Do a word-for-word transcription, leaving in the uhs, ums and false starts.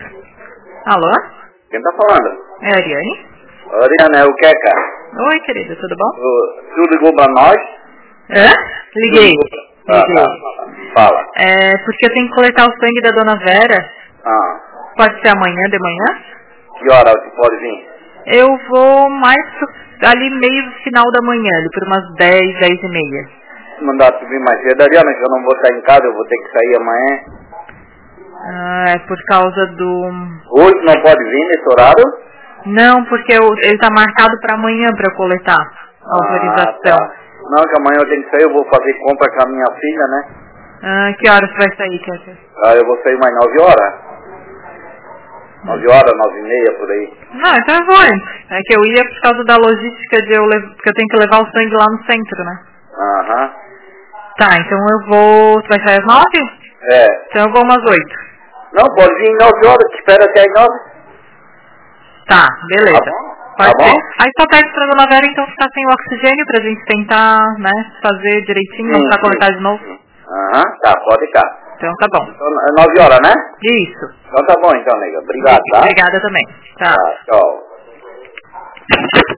Alô? Quem tá falando? É a Ariane? Ariane, é o Queca. Oi, querida, tudo bom? Tu, tu ligou pra nós? Hã? Liguei. Ah, Liguei. tá. Fala. É, porque eu tenho que coletar o sangue da dona Vera. Ah. Pode ser amanhã de manhã? Que hora tu pode vir? Eu vou mais pro, ali meio final da manhã, ali por umas dez, dez e meia. Se mandar tu vir mais cedo, Ariane, que eu não vou estar em casa, eu vou ter que sair amanhã. Ah, é por causa do... Hoje não pode vir nesse horário? Não, porque eu, ele tá marcado pra amanhã pra eu coletar a autorização. Ah, tá. Não, que amanhã eu tenho que sair, eu vou fazer compra com a minha filha, né? Ah, que horas vai sair, Kétia? Ah, eu vou sair mais nove horas. Nove horas, nove e meia, por aí. Não, então eu vou antes. É que eu ia por causa da logística de eu lev... porque eu tenho que levar o sangue lá no centro, né? Aham. Tá, então eu vou... Tu vai sair às nove? É. Então eu vou umas oito. Não, pode vir nove horas, te espera até as nove. Tá, beleza. Tá bom? Pode Tá ser? bom? Aí só pede pra dona Vera então ficar sem o oxigênio pra gente tentar, né, fazer direitinho, não Sim, precisar sim. coletar de novo. Aham, tá, pode ficar. Então tá bom. Então, é nove horas, né? Isso. Então tá bom então, nega. Obrigado, tá? Obrigada também. Tchau. Tá, tchau.